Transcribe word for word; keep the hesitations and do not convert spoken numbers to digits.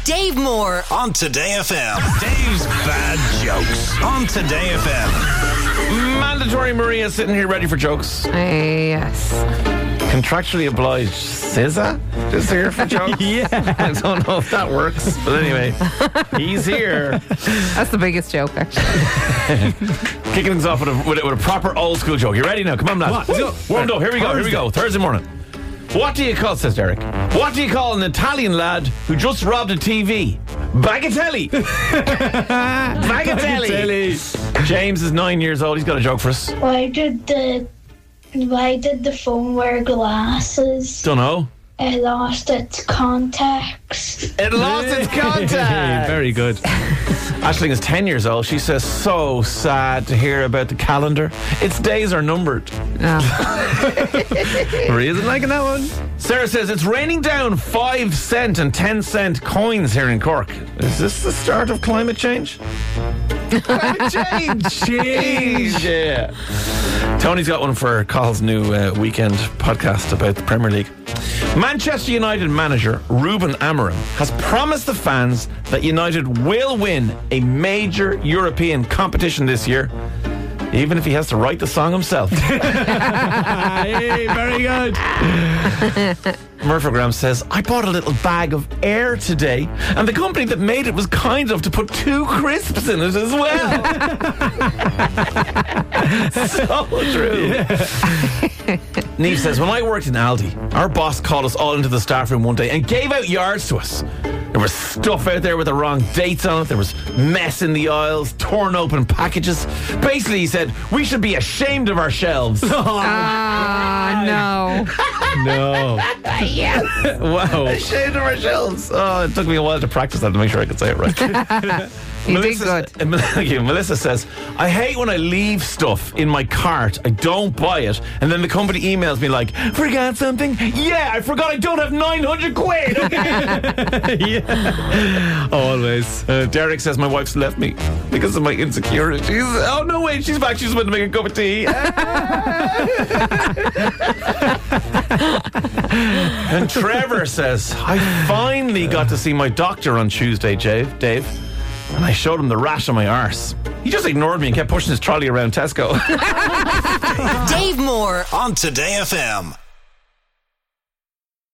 Dave Moore on Today F M. Dave's Bad Jokes on Today F M. Mandatory Maria sitting here ready for jokes. Uh, yes. Contractually obliged S Z A is here for jokes. Yeah. I don't know if that works, but anyway, he's here. That's the biggest joke, actually. Kicking things off with a, with a, with a proper old school joke. You ready now? Come on, lads. What? Warmed up. Here we go. Here we go. Thursday morning. What do you call, says Derek, what do you call an Italian lad who just robbed a T V? Bagatelli. Bagatelli. James is nine years old. He's got a joke for us. Why did the Why did the phone wear glasses? Don't know. It lost its contacts. It lost its contact. Very good. Aisling is ten years old. She says, so sad to hear about the calendar. Its days are numbered. Oh. Maria isn't liking that one. Sarah says, it's raining down five cent and ten cent coins here in Cork. Is this the start of climate change? Climate change. Change. Yeah. Tony's got one for Carl's new uh, weekend podcast about the Premier League. Manchester United manager Ruben Amorim has promised the fans that United will win a major European competition this year, even if he has to write the song himself. Hey, very good. Murphy says, I bought a little bag of air today, and the company that made it was kind enough to put two crisps in it as well. So true. Yeah. Neve says, when I worked in Aldi, our boss called us all into the staff room one day and gave out yards to us. There was stuff out there with the wrong dates on it. There was mess in the aisles, torn open packages. Basically, he said, we should be ashamed of our shelves. Ah, no. No. Yes. Wow. Ashamed of our shelves. Oh, it took me a while to practice that to make sure I could say it right. You Melissa, did good. Thank you. Melissa says, I hate when I leave stuff in my cart, I don't buy it, and then the company emails me like, forgot something? Yeah, I forgot I don't have nine hundred quid. Yeah. Always. Uh, Derek says, my wife's left me because of my insecurities. Oh, no, wait, she's back. She's about to make a cup of tea. And Trevor says, I finally got to see my doctor on Tuesday, Dave. Dave. And I showed him the rash on my arse. He just ignored me and kept pushing his trolley around Tesco. Dave Moore on Today F M.